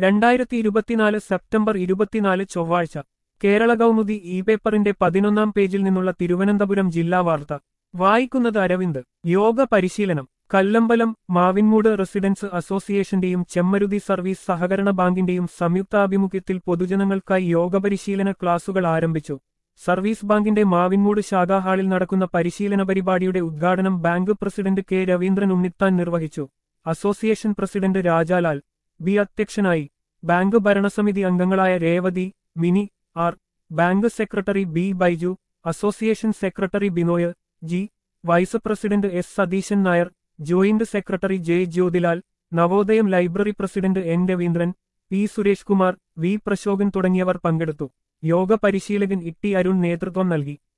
2024 September 24 ചൊവ്വാഴ്ച Kerala Kaumudi E പേപ്പറിന്റെ 11-ാം പേജിൽ നിന്നുള്ള തിരുവനന്തപുരം ജില്ലാ വാർത്ത വായിക്കുന്നത് അരവിന്ദ്. യോഗ പരിശീലനം. കല്ലമ്പലം മാവിൻമൂട് റെസിഡൻസ് അസോസിയേഷന്റെയും ചെമ്മരുതി സർവീസ് സഹകരണ ബാങ്കിന്റെയും സംയുക്താഭിമുഖ്യത്തിൽ പൊതുജനങ്ങൾക്കായി യോഗ പരിശീലന ക്ലാസുകൾ ആരംഭിച്ചു. സർവീസ് ബാങ്കിന്റെ മാവിൻമൂട് ശാഖാ ഹാളിൽ നടക്കുന്ന പരിശീലന പരിപാടിയുടെ ഉദ്ഘാടനം bank president K Raveendran Unnithan നിർവഹിച്ചു. അസോസിയേഷൻ പ്രസിഡന്റ് രാജാലാൽ ബി അധ്യക്ഷനായി. ബാങ്ക് ഭരണസമിതി അംഗങ്ങളായ Revathi, Mini R, bank secretary B Baiju, association secretary Binoy G, vice president S Satheesan Nair, joint secretary J Jyothilal, Navodayam library president N Raveendran, P Suresh Kumar, V Prashokan തുടങ്ങിയവർ പങ്കെടുത്തു. യോഗ പരിശീലകൻ ഇട്ടി അരുൺ നേതൃത്വം നൽകി.